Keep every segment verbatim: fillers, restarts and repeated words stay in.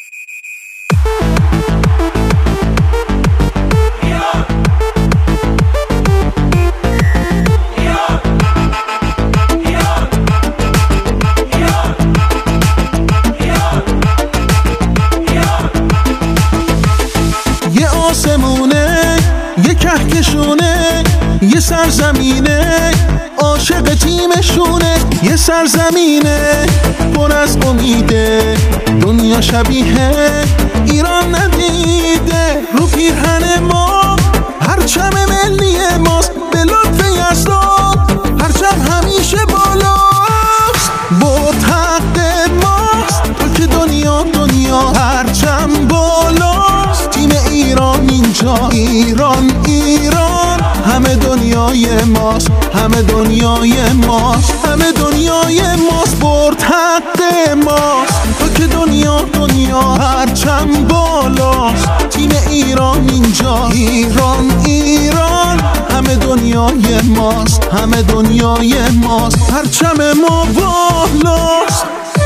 آسمونه یه کهکشونه، یه سرزمینه عاشق تیمشونه، یه سرزمینه پر از امیده، دنیا شبیه ایران ندیده. رو پیرهن ما پرچم ملی ماست، به لطف یزدان پرچم همیشه بالاست. با حق ماست تو که دنیا دنیا پرچم بالاست. تیم ایران اینجا، ایران ایران همه دنیای ماست، همه دنیای ماست، همه دنیای ماست. برد حق ماست تو که دنیا دنیا پرچم بالاست. تیم ایران اینجا، ایران ایران همه دنیای ماست، همه دنیای ماست. پرچم ما بالاست.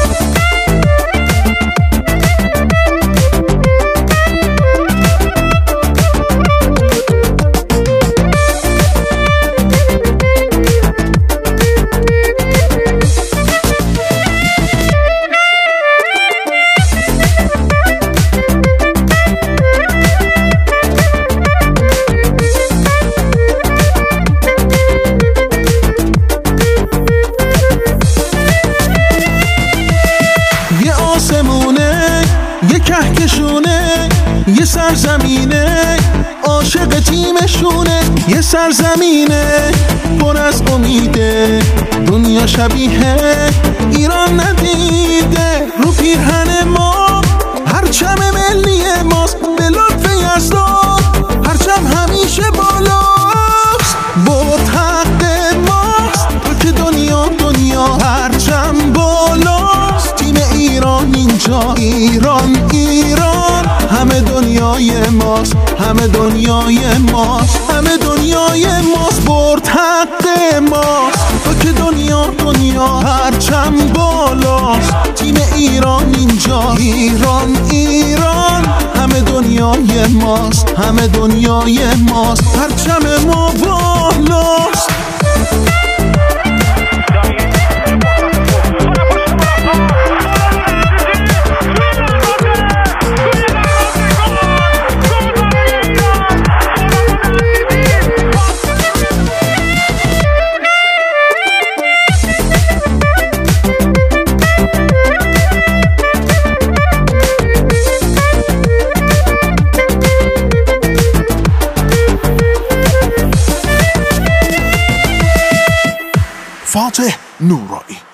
یه کهکشونه، یه سرزمینه عاشق تیمشونه، یه سرزمینه پر از امیده، دنیا شبیه ایران ندیده. رو پیرهن ما پرچم ملی ماست، به لطف یزدان پرچم همیشه بالاست. با حق ماست تو که دنیا دنیا پرچم بالاست. تیم ایران اینجا، ایران ایران همه دنیای ماست، همه دنیای ماست، همه دنیای ماست. برد حق ماست تو که دنیا دنیا پرچم بالاست. تیم ایران اینجا، ایران ایران همه دنیای ماست، همه دنیای ماست. پرچم ما بالاست. فاتح نورایی.